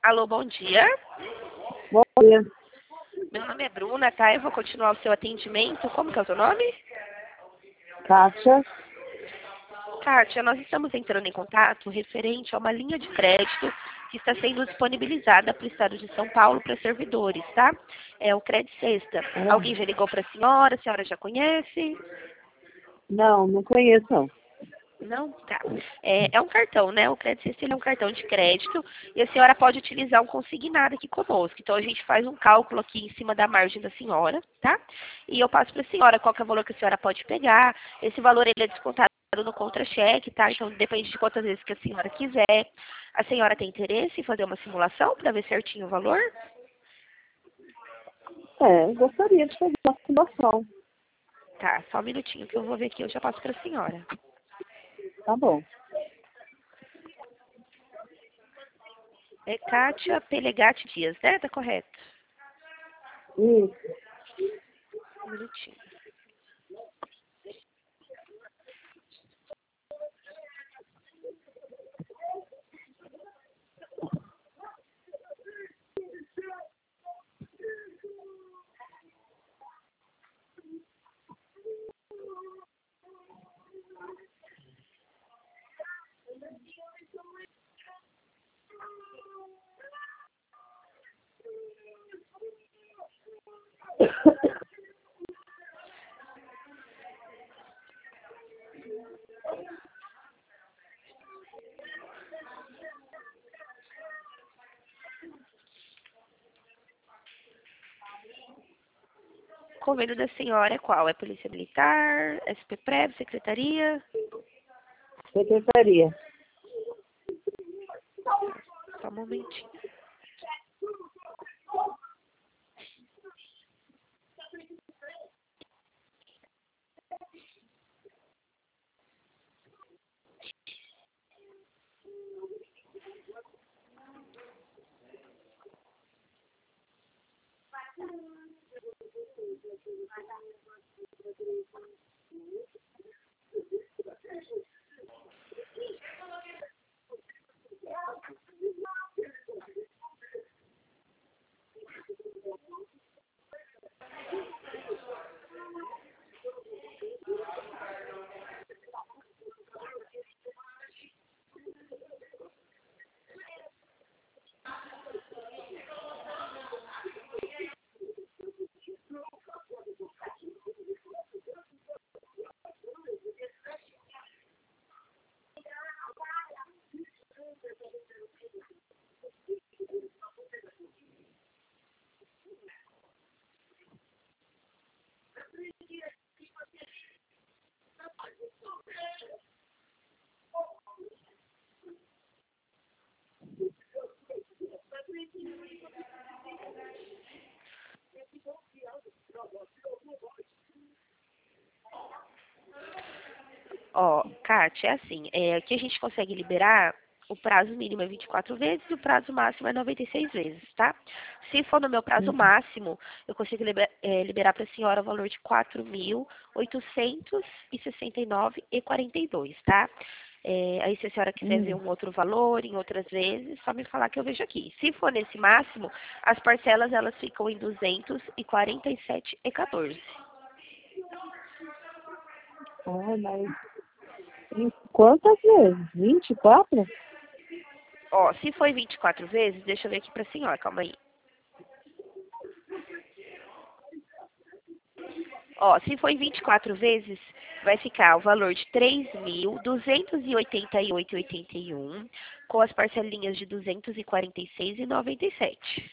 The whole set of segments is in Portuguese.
Alô, bom dia. Bom dia. Meu nome é Bruna, tá? Eu vou continuar o seu atendimento. Como que é o seu nome? Kátia. Kátia, nós estamos entrando em contato referente a uma linha de crédito que está sendo disponibilizada para o estado de São Paulo para servidores, tá? É o Credit Sexta. Alguém já ligou para a senhora já conhece? Não conheço, não. Não? Tá. É um cartão, né? O Credit Sexta é um cartão de crédito e a senhora pode utilizar um consignado aqui conosco. Então, a gente faz um cálculo aqui em cima da margem da senhora, tá? E eu passo para a senhora qual que é o valor que a senhora pode pegar. Esse valor, ele é descontado no contra-cheque, tá? Então, depende de quantas vezes que a senhora quiser. A senhora tem interesse em fazer uma simulação para ver certinho o valor? Gostaria de fazer uma simulação. Tá, só um minutinho que eu vou ver aqui, eu já passo para a senhora. Tá bom. É Kátia Pelegatti Dias, né? Tá correto? Isso. Um minutinho. O convênio da senhora é qual? É Polícia Militar, SP-Prev, Secretaria? Secretaria. Só um momentinho. Ó, Kátia, é assim, aqui a gente consegue liberar, o prazo mínimo é 24 vezes e o prazo máximo é 96 vezes, tá? Se for no meu prazo máximo, eu consigo liberar para a senhora o valor de 4.869,42, tá? Aí se a senhora quiser ver um outro valor em outras vezes, só me falar que eu vejo aqui. Se for nesse máximo, as parcelas elas ficam em 247,14. Mas em quantas vezes? 24? Ó, se foi 24 vezes, deixa eu ver aqui pra senhora, calma aí. Ó, se foi 24 vezes, vai ficar o valor de 3.288,81, com as parcelinhas de 246,97.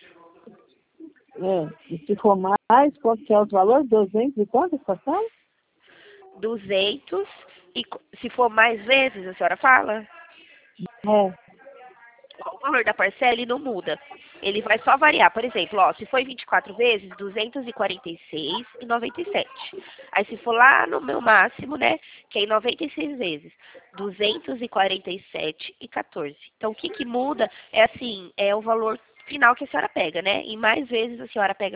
E se for mais, qual que é o valor? 200 e quantas passaram? 200 e se for mais vezes, a senhora fala? É. O valor da parcela ele não muda. Ele vai só variar. Por exemplo, ó, se foi 24 vezes, 246,97. Aí se for lá no meu máximo, né, que é em 96 vezes, 247,14. Então o que que muda é assim, é o valor final que a senhora pega, né? Em mais vezes a senhora pega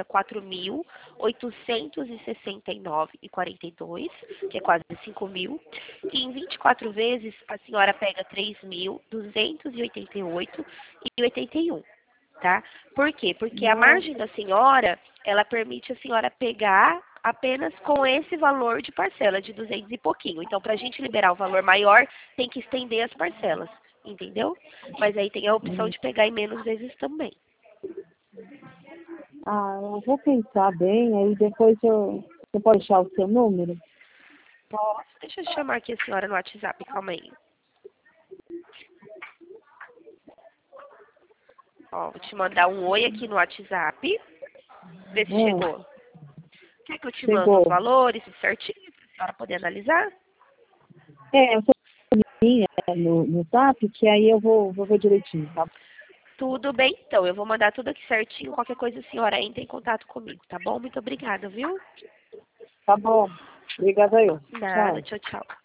4.869,42, que é quase 5.000. E em 24 vezes a senhora pega 3.288,81. tá? Por quê? Porque a margem da senhora, ela permite a senhora pegar apenas com esse valor de parcela, de 200 e pouquinho. Então, para a gente liberar o valor maior, tem que estender as parcelas, entendeu? Mas aí tem a opção de pegar em menos vezes também. Ah, eu vou pensar bem, aí depois você pode deixar o seu número? Posso? Deixa eu chamar aqui a senhora no WhatsApp, calma aí. Ó, vou te mandar um oi aqui no WhatsApp. Vê se chegou. Quer que eu te mande os Chegou. valores certinho para a senhora poder analisar? Eu sou no Zap, que aí eu vou ver direitinho, tá? Tudo bem, então. Eu vou mandar tudo aqui certinho. Qualquer coisa a senhora entra em contato comigo, tá bom? Muito obrigada, viu? Tá bom. Obrigada eu. Nada. Tchau. Tchau, tchau.